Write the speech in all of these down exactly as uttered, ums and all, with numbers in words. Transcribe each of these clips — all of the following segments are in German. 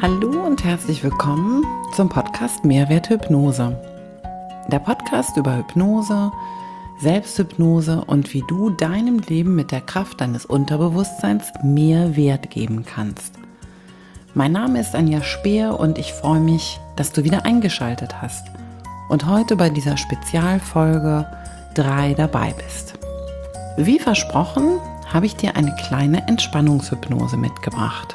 Hallo und herzlich willkommen zum Podcast Mehrwert Hypnose. Der Podcast über Hypnose, Selbsthypnose und wie du deinem Leben mit der Kraft deines Unterbewusstseins mehr Wert geben kannst. Mein Name ist Anja Speer und ich freue mich, dass du wieder eingeschaltet hast und heute bei dieser Spezialfolge drei dabei bist. Wie versprochen, habe ich dir eine kleine Entspannungshypnose mitgebracht.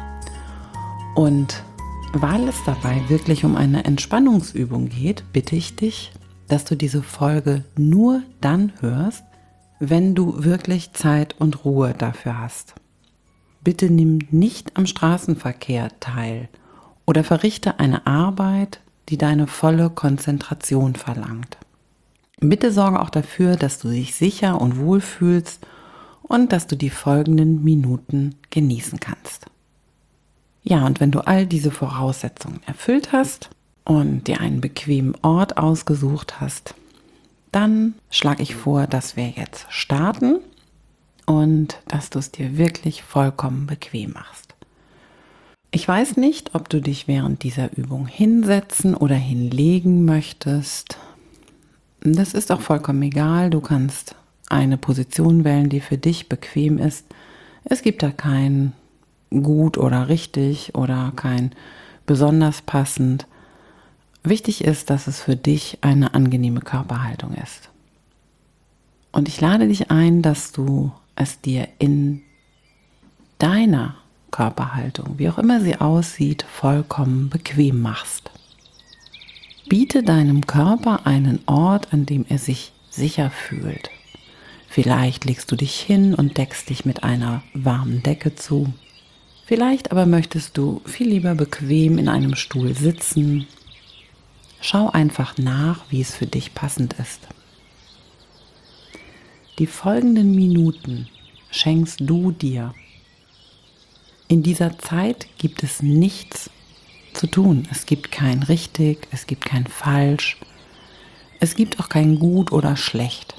Und weil es dabei wirklich um eine Entspannungsübung geht, bitte ich dich, dass du diese Folge nur dann hörst, wenn du wirklich Zeit und Ruhe dafür hast. Bitte nimm nicht am Straßenverkehr teil oder verrichte eine Arbeit, die deine volle Konzentration verlangt. Bitte sorge auch dafür, dass du dich sicher und wohl fühlst und dass du die folgenden Minuten genießen kannst. Ja, und wenn du all diese Voraussetzungen erfüllt hast und dir einen bequemen Ort ausgesucht hast, dann schlage ich vor, dass wir jetzt starten und dass du es dir wirklich vollkommen bequem machst. Ich weiß nicht, ob du dich während dieser Übung hinsetzen oder hinlegen möchtest. Das ist auch vollkommen egal. Du kannst eine Position wählen, die für dich bequem ist. Es gibt da kein gut oder richtig oder kein besonders passend. Wichtig ist, dass es für dich eine angenehme Körperhaltung ist. Und ich lade dich ein, dass du es dir in deiner Körperhaltung, wie auch immer sie aussieht, vollkommen bequem machst. Biete deinem Körper einen Ort, an dem er sich sicher fühlt. Vielleicht legst du dich hin und deckst dich mit einer warmen Decke zu. Vielleicht aber möchtest du viel lieber bequem in einem Stuhl sitzen. Schau einfach nach, wie es für dich passend ist. Die folgenden Minuten schenkst du dir. In dieser Zeit gibt es nichts zu tun. Es gibt kein richtig, es gibt kein falsch. Es gibt auch kein gut oder schlecht.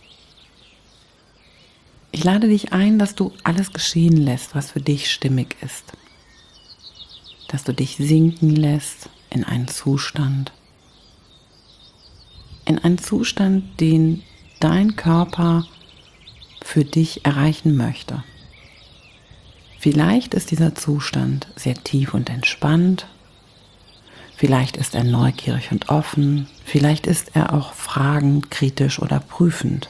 Ich lade dich ein, dass du alles geschehen lässt, was für dich stimmig ist. Dass du dich sinken lässt in einen Zustand. In einen Zustand, den dein Körper für dich erreichen möchte. Vielleicht ist dieser Zustand sehr tief und entspannt. Vielleicht ist er neugierig und offen. Vielleicht ist er auch fragend, kritisch oder prüfend.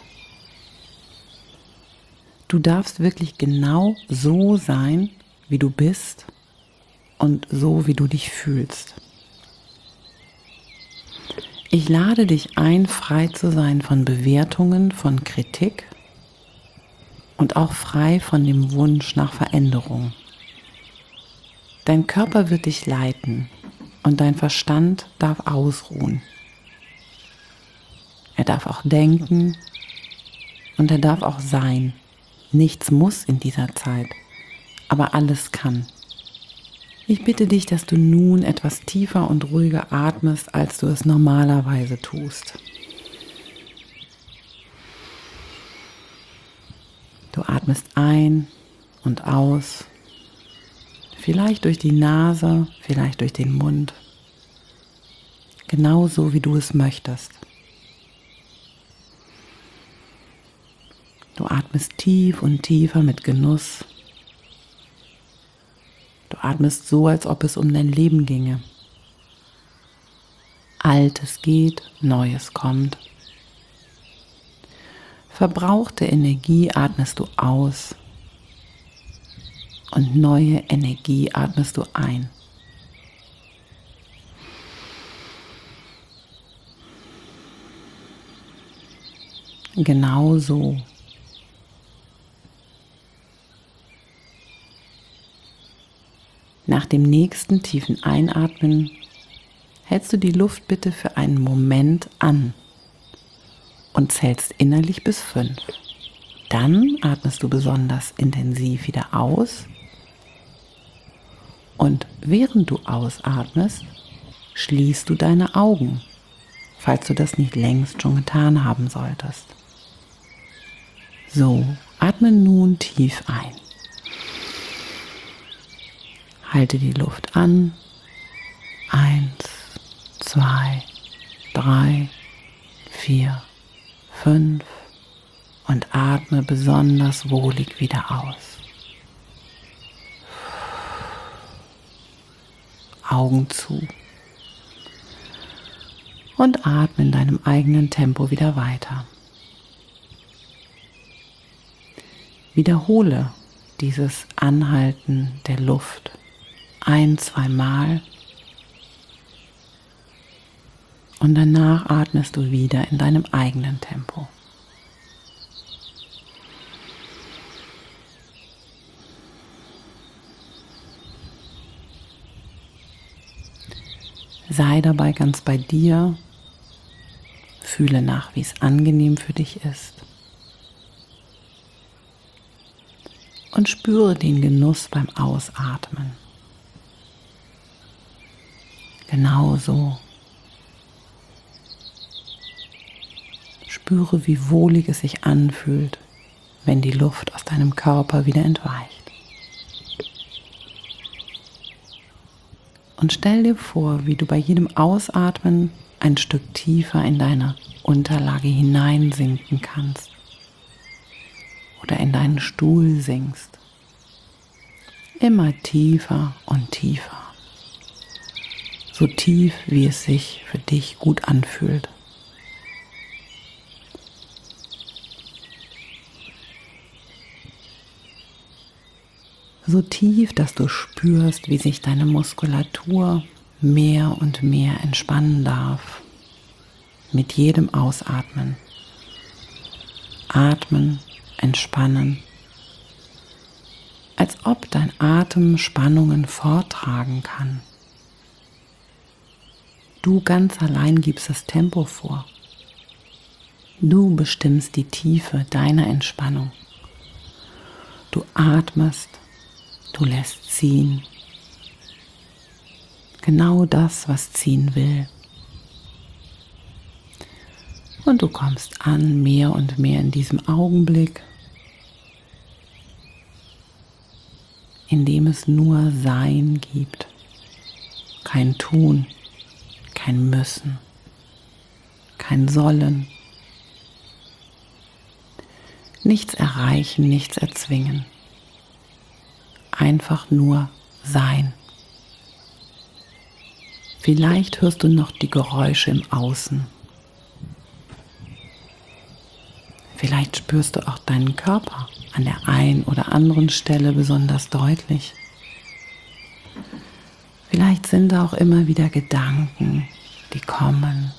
Du darfst wirklich genau so sein, wie du bist und so, wie du dich fühlst. Ich lade dich ein, frei zu sein von Bewertungen, von Kritik und auch frei von dem Wunsch nach Veränderung. Dein Körper wird dich leiten und dein Verstand darf ausruhen. Er darf auch denken und er darf auch sein. Nichts muss in dieser Zeit, aber alles kann. Ich bitte dich, dass du nun etwas tiefer und ruhiger atmest, als du es normalerweise tust. Du atmest ein und aus, vielleicht durch die Nase, vielleicht durch den Mund, genauso wie du es möchtest. Du atmest tief und tiefer mit Genuss. Du atmest so, als ob es um dein Leben ginge. Altes geht, Neues kommt. Verbrauchte Energie atmest du aus und neue Energie atmest du ein. Genau so. Nach dem nächsten tiefen Einatmen hältst du die Luft bitte für einen Moment an und zählst innerlich bis fünf. Dann atmest du besonders intensiv wieder aus und während du ausatmest, schließt du deine Augen, falls du das nicht längst schon getan haben solltest. So, atme nun tief ein. Halte die Luft an. Eins, zwei, drei, vier, fünf und atme besonders wohlig wieder aus. Augen zu und atme in deinem eigenen Tempo wieder weiter. Wiederhole dieses Anhalten der Luft ein, zwei Mal und danach atmest du wieder in deinem eigenen Tempo. Sei dabei ganz bei dir, fühle nach, wie es angenehm für dich ist und spüre den Genuss beim Ausatmen. Genau so. Spüre, wie wohlig es sich anfühlt, wenn die Luft aus deinem Körper wieder entweicht. Und stell dir vor, wie du bei jedem Ausatmen ein Stück tiefer in deine Unterlage hineinsinken kannst oder in deinen Stuhl sinkst. Immer tiefer und tiefer. So tief, wie es sich für dich gut anfühlt. So tief, dass du spürst, wie sich deine Muskulatur mehr und mehr entspannen darf. Mit jedem Ausatmen. Atmen, entspannen. Als ob dein Atem Spannungen vortragen kann. Du ganz allein gibst das Tempo vor. Du bestimmst die Tiefe deiner Entspannung. Du atmest. Du lässt ziehen. Genau das, was ziehen will. Und du kommst an, mehr und mehr in diesem Augenblick, in dem es nur Sein gibt. Kein Tun, kein Müssen, kein Sollen. Nichts erreichen, nichts erzwingen. Einfach nur sein. Vielleicht hörst du noch die Geräusche im Außen. Vielleicht spürst du auch deinen Körper an der einen oder anderen Stelle besonders deutlich. Vielleicht sind da auch immer wieder Gedanken, die kommen.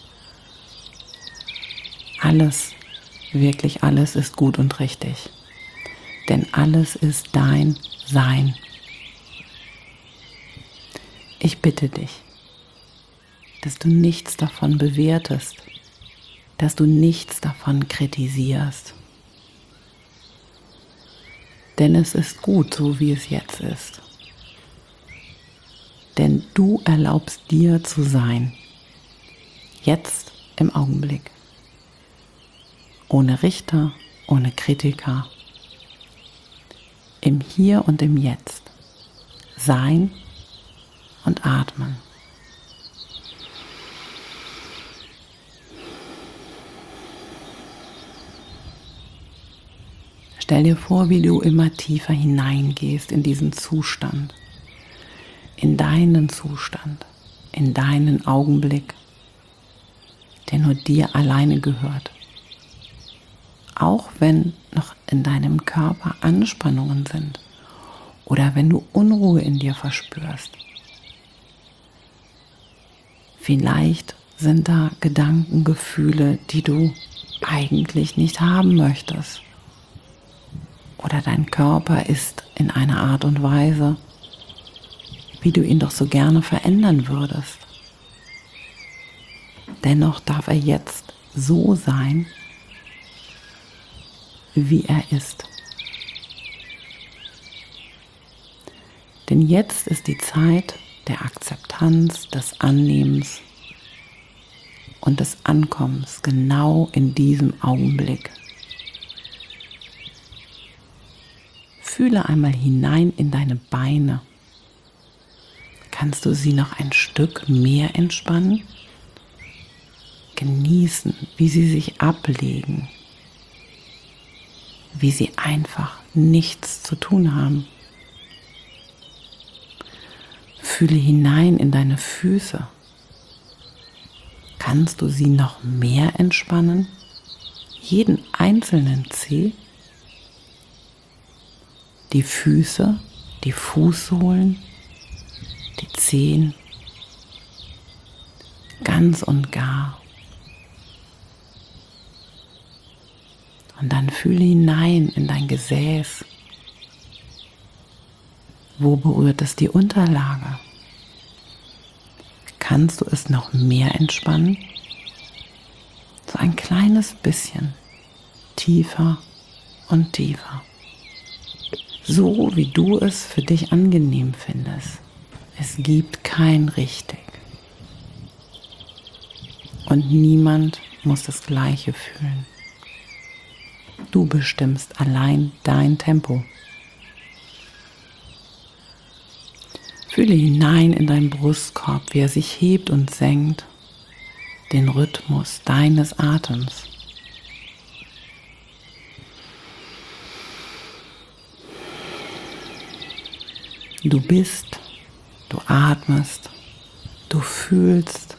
Alles, wirklich alles ist gut und richtig. Denn alles ist dein Sein. Ich bitte dich, dass du nichts davon bewertest, dass du nichts davon kritisierst. Denn es ist gut, so wie es jetzt ist. Denn du erlaubst dir zu sein. Jetzt im Augenblick. Ohne Richter, ohne Kritiker. Im Hier und im Jetzt. Sein und atmen. Stell dir vor, wie du immer tiefer hineingehst in diesen Zustand, in deinen Zustand, in deinen Augenblick, der nur dir alleine gehört. Auch wenn noch in deinem Körper Anspannungen sind oder wenn du Unruhe in dir verspürst. Vielleicht sind da Gedanken, Gefühle, die du eigentlich nicht haben möchtest. Oder dein Körper ist in einer Art und Weise, wie du ihn doch so gerne verändern würdest. Dennoch darf er jetzt so sein, wie er ist. Denn jetzt ist die Zeit der Akzeptanz, des Annehmens und des Ankommens genau in diesem Augenblick. Fühle einmal hinein in deine Beine. Kannst du sie noch ein Stück mehr entspannen? Genießen, wie sie sich ablegen, wie sie einfach nichts zu tun haben. Fühle hinein in deine Füße. Kannst du sie noch mehr entspannen? Jeden einzelnen Zeh? Die Füße, die Fußsohlen, die Zehen, ganz und gar. Und dann fühle hinein in dein Gesäß. Wo berührt es die Unterlage? Kannst du es noch mehr entspannen? So ein kleines bisschen tiefer und tiefer. So wie du es für dich angenehm findest. Es gibt kein richtig. Und niemand muss das Gleiche fühlen. Du bestimmst allein dein Tempo. Fühle hinein in deinen Brustkorb, wie er sich hebt und senkt, den Rhythmus deines Atems. Du bist, du atmest, du fühlst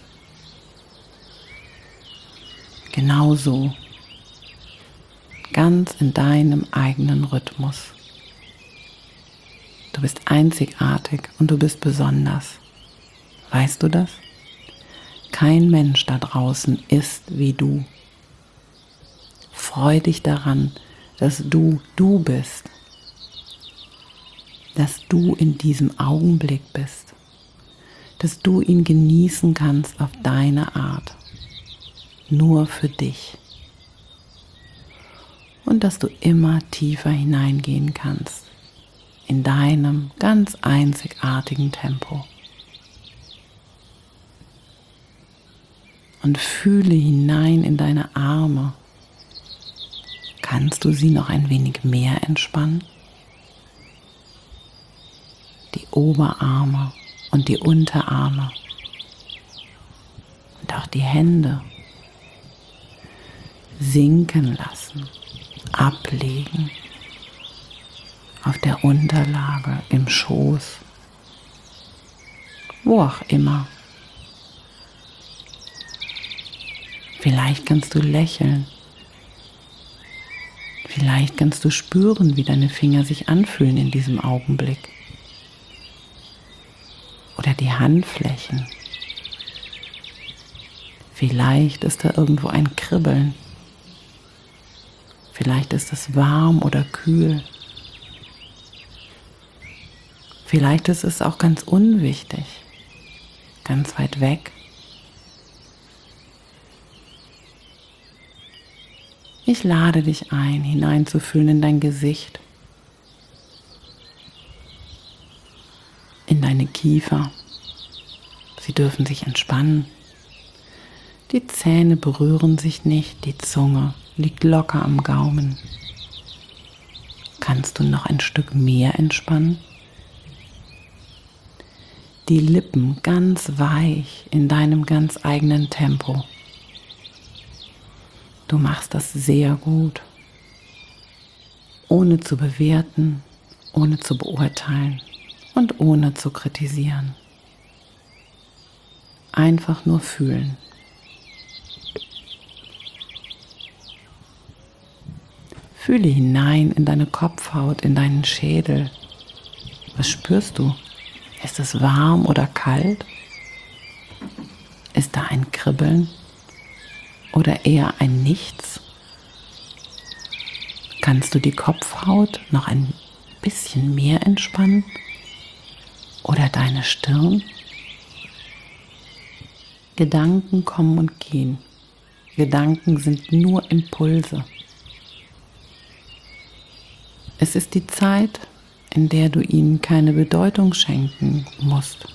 genauso, ganz in deinem eigenen Rhythmus. Du bist einzigartig und du bist besonders. Weißt du das? Kein Mensch da draußen ist wie du. Freu dich daran, dass du du bist. Dass du in diesem Augenblick bist. Dass du ihn genießen kannst auf deine Art. Nur für dich. Und dass du immer tiefer hineingehen kannst. In deinem ganz einzigartigen Tempo. Und fühle hinein in deine Arme. Kannst du sie noch ein wenig mehr entspannen? Die Oberarme und die Unterarme. Und auch die Hände. Sinken lassen, ablegen. Auf der Unterlage, im Schoß, wo auch immer. Vielleicht kannst du lächeln. Vielleicht kannst du spüren, wie deine Finger sich anfühlen in diesem Augenblick. Oder die Handflächen. Vielleicht ist da irgendwo ein Kribbeln. Vielleicht ist es warm oder kühl. Vielleicht ist es auch ganz unwichtig, ganz weit weg. Ich lade dich ein, hineinzufühlen in dein Gesicht, in deine Kiefer. Sie dürfen sich entspannen. Die Zähne berühren sich nicht, die Zunge liegt locker am Gaumen. Kannst du noch ein Stück mehr entspannen? Die Lippen ganz weich in deinem ganz eigenen Tempo. Du machst das sehr gut, ohne zu bewerten, ohne zu beurteilen und ohne zu kritisieren. Einfach nur fühlen. Fühle hinein in deine Kopfhaut, in deinen Schädel. Was spürst du? Ist es warm oder kalt? Ist da ein Kribbeln oder eher ein Nichts? Kannst du die Kopfhaut noch ein bisschen mehr entspannen? Oder deine Stirn? Gedanken kommen und gehen. Gedanken sind nur Impulse. Es ist die Zeit, in der du ihnen keine Bedeutung schenken musst.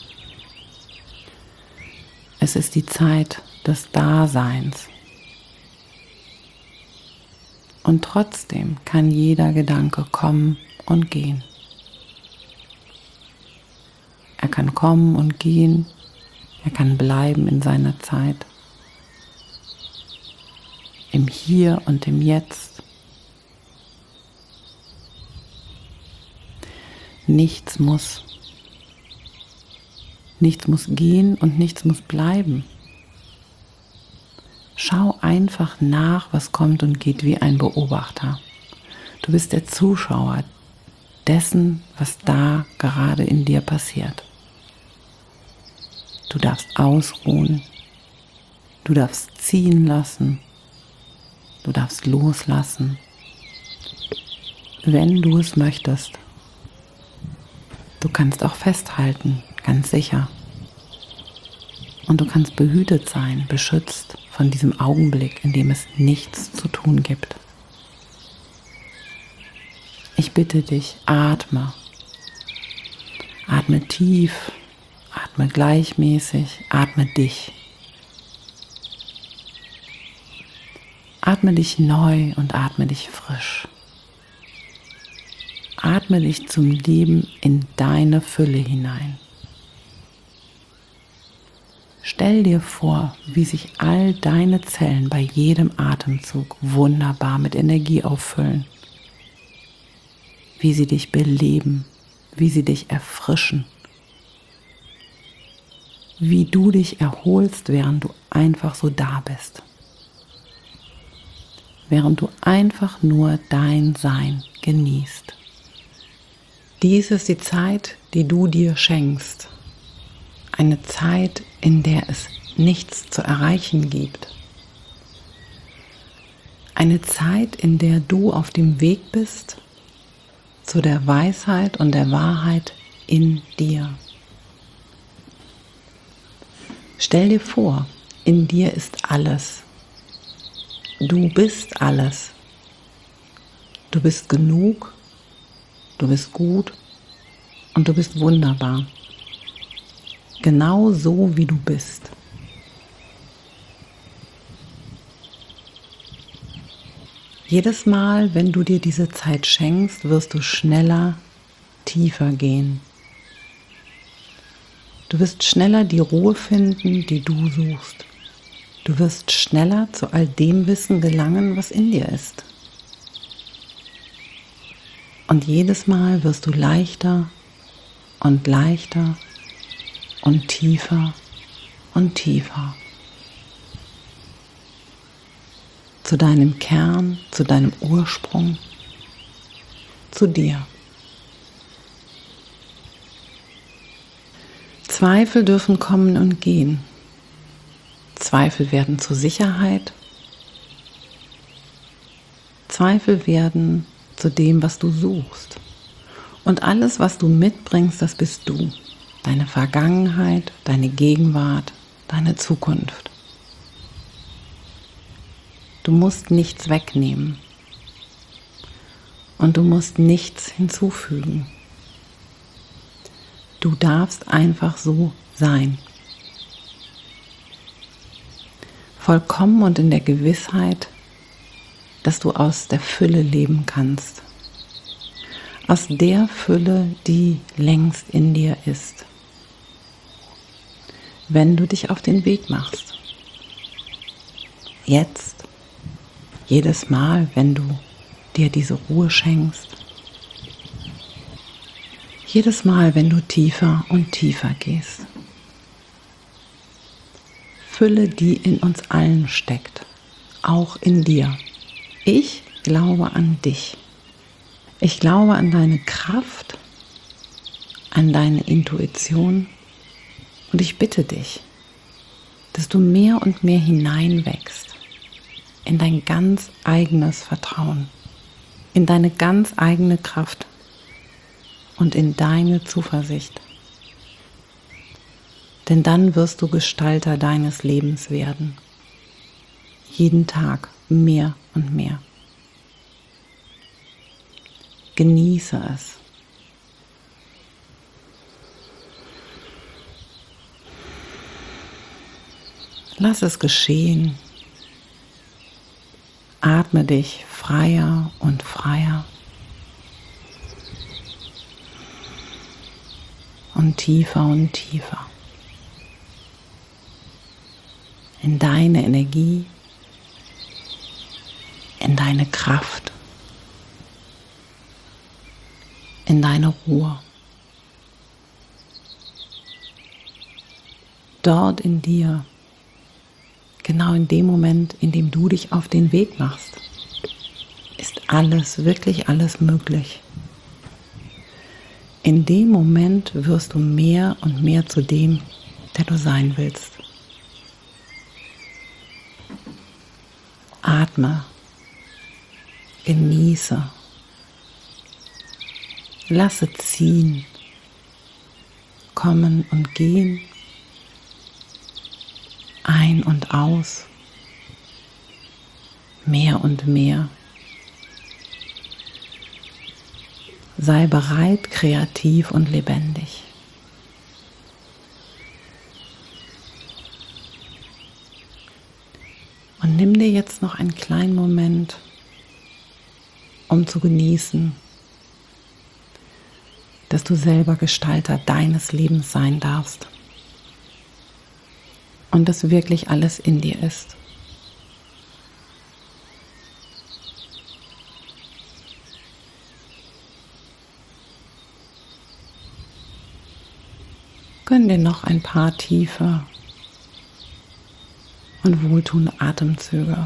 Es ist die Zeit des Daseins. Und trotzdem kann jeder Gedanke kommen und gehen. Er kann kommen und gehen. Er kann bleiben in seiner Zeit. Im Hier und im Jetzt. Nichts muss. Nichts muss gehen und nichts muss bleiben. Schau einfach nach, was kommt und geht, wie ein Beobachter. Du bist der Zuschauer dessen, was da gerade in dir passiert. Du darfst ausruhen, du darfst ziehen lassen, du darfst loslassen, wenn du es möchtest. Du kannst auch festhalten, ganz sicher. Und du kannst behütet sein, beschützt von diesem Augenblick, in dem es nichts zu tun gibt. Ich bitte dich, atme. Atme tief, atme gleichmäßig, atme dich. Atme dich neu und atme dich frisch. Atme dich zum Leben in deine Fülle hinein. Stell dir vor, wie sich all deine Zellen bei jedem Atemzug wunderbar mit Energie auffüllen. Wie sie dich beleben, wie sie dich erfrischen. Wie du dich erholst, während du einfach so da bist. Während du einfach nur dein Sein genießt. Dies ist die Zeit, die du dir schenkst. Eine Zeit, in der es nichts zu erreichen gibt. Eine Zeit, in der du auf dem Weg bist zu der Weisheit und der Wahrheit in dir. Stell dir vor, in dir ist alles. Du bist alles. Du bist genug, du bist gut und du bist wunderbar. Genau so, wie du bist. Jedes Mal, wenn du dir diese Zeit schenkst, wirst du schneller, tiefer gehen. Du wirst schneller die Ruhe finden, die du suchst. Du wirst schneller zu all dem Wissen gelangen, was in dir ist. Und jedes Mal wirst du leichter und leichter und tiefer und tiefer. Zu deinem Kern, zu deinem Ursprung, zu dir. Zweifel dürfen kommen und gehen. Zweifel werden zur Sicherheit. Zweifel werden zu dem, was du suchst. Und alles, was du mitbringst, das bist du. Deine Vergangenheit, deine Gegenwart, deine Zukunft. Du musst nichts wegnehmen und du musst nichts hinzufügen. Du darfst einfach so sein. Vollkommen und in der Gewissheit, dass du aus der Fülle leben kannst. Aus der Fülle, die längst in dir ist. Wenn du dich auf den Weg machst. Jetzt. Jedes Mal, wenn du dir diese Ruhe schenkst. Jedes Mal, wenn du tiefer und tiefer gehst. Fülle, die in uns allen steckt, auch in dir. Ich glaube an dich. Ich glaube an deine Kraft, an deine Intuition und ich bitte dich, dass du mehr und mehr hineinwächst in dein ganz eigenes Vertrauen, in deine ganz eigene Kraft und in deine Zuversicht. Denn dann wirst du Gestalter deines Lebens werden. Jeden Tag mehr und mehr. Genieße es. Lass es geschehen. Atme dich freier und freier. und tiefer und tiefer in deine Energie, in deine Kraft, in deine Ruhe. Dort in dir, genau in dem Moment, in dem du dich auf den Weg machst, ist alles, wirklich alles möglich. In dem Moment wirst du mehr und mehr zu dem, der du sein willst. Atme, genieße, lasse ziehen, kommen und gehen, ein und aus, mehr und mehr. Sei bereit, kreativ und lebendig. Und nimm dir jetzt noch einen kleinen Moment, um zu genießen, dass du selber Gestalter deines Lebens sein darfst. Und dass wirklich alles in dir ist. Gönn dir noch ein paar tiefe und wohltuende Atemzüge.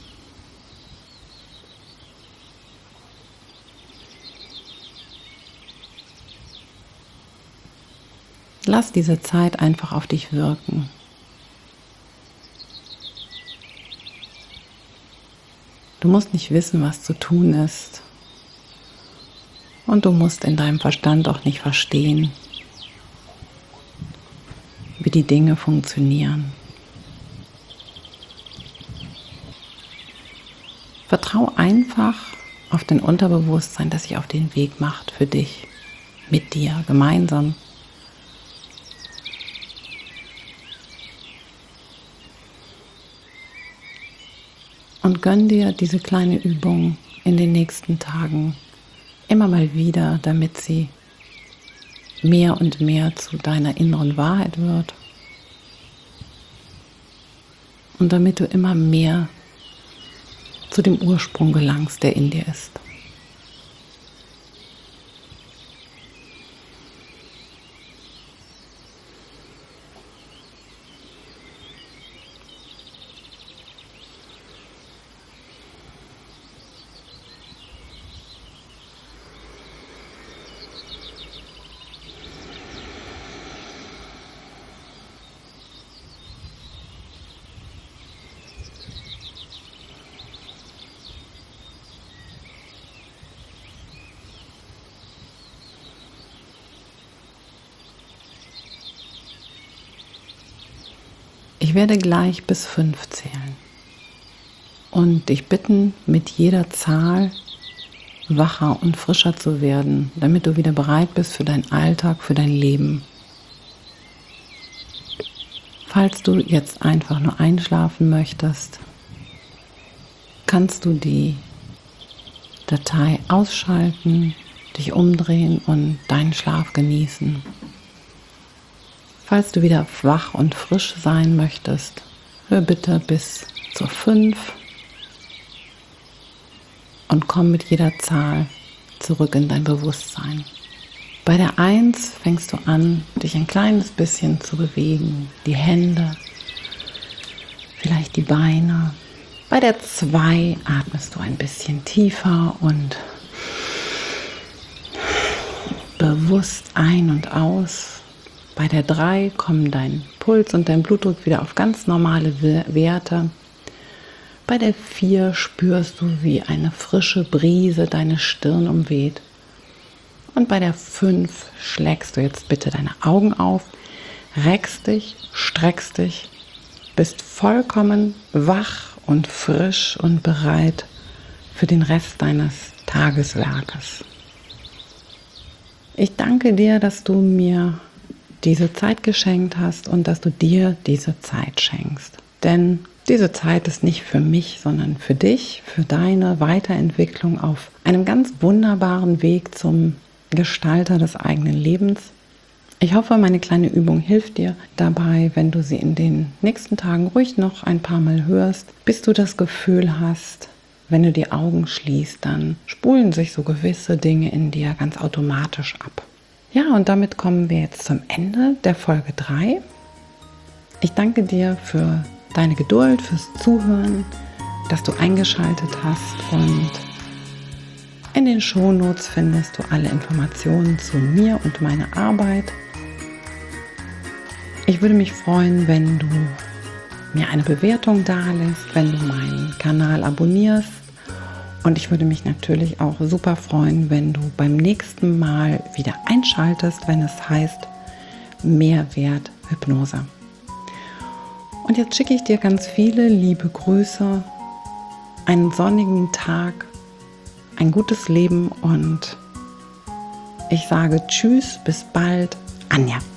Lass diese Zeit einfach auf dich wirken. Du musst nicht wissen, was zu tun ist. Und du musst in deinem Verstand auch nicht verstehen, wie die Dinge funktionieren. Vertrau einfach auf dein Unterbewusstsein, das sich auf den Weg macht für dich, mit dir, gemeinsam. Und gönn dir diese kleine Übung in den nächsten Tagen immer mal wieder, damit sie mehr und mehr zu deiner inneren Wahrheit wird. Und damit du immer mehr zu dem Ursprung gelangst, der in dir ist. Ich werde gleich bis fünf zählen und dich bitten, mit jeder Zahl wacher und frischer zu werden, damit du wieder bereit bist für deinen Alltag, für dein Leben. Falls du jetzt einfach nur einschlafen möchtest, kannst du die Datei ausschalten, dich umdrehen und deinen Schlaf genießen. Falls du wieder wach und frisch sein möchtest, hör bitte bis zur fünf und komm mit jeder Zahl zurück in dein Bewusstsein. Bei der eins fängst du an, dich ein kleines bisschen zu bewegen, die Hände, vielleicht die Beine. Bei der zwei atmest du ein bisschen tiefer und bewusst ein und aus. Bei der drei kommen dein Puls und dein Blutdruck wieder auf ganz normale Werte. Bei der vier spürst du, wie eine frische Brise deine Stirn umweht. Und bei der fünf schlägst du jetzt bitte deine Augen auf, reckst dich, streckst dich, bist vollkommen wach und frisch und bereit für den Rest deines Tageswerkes. Ich danke dir, dass du mir diese Zeit geschenkt hast und dass du dir diese Zeit schenkst. Denn diese Zeit ist nicht für mich, sondern für dich, für deine Weiterentwicklung auf einem ganz wunderbaren Weg zum Gestalter des eigenen Lebens. Ich hoffe, meine kleine Übung hilft dir dabei, wenn du sie in den nächsten Tagen ruhig noch ein paar Mal hörst, bis du das Gefühl hast, wenn du die Augen schließt, dann spulen sich so gewisse Dinge in dir ganz automatisch ab. Ja, und damit kommen wir jetzt zum Ende der Folge drei. Ich danke dir für deine Geduld, fürs Zuhören, dass du eingeschaltet hast, und in den Shownotes findest du alle Informationen zu mir und meiner Arbeit. Ich würde mich freuen, wenn du mir eine Bewertung dalässt, wenn du meinen Kanal abonnierst, und ich würde mich natürlich auch super freuen, wenn du beim nächsten Mal wieder einschaltest, wenn es heißt Mehrwert Hypnose. Und jetzt schicke ich dir ganz viele liebe Grüße, einen sonnigen Tag, ein gutes Leben, und ich sage Tschüss, bis bald, Anja.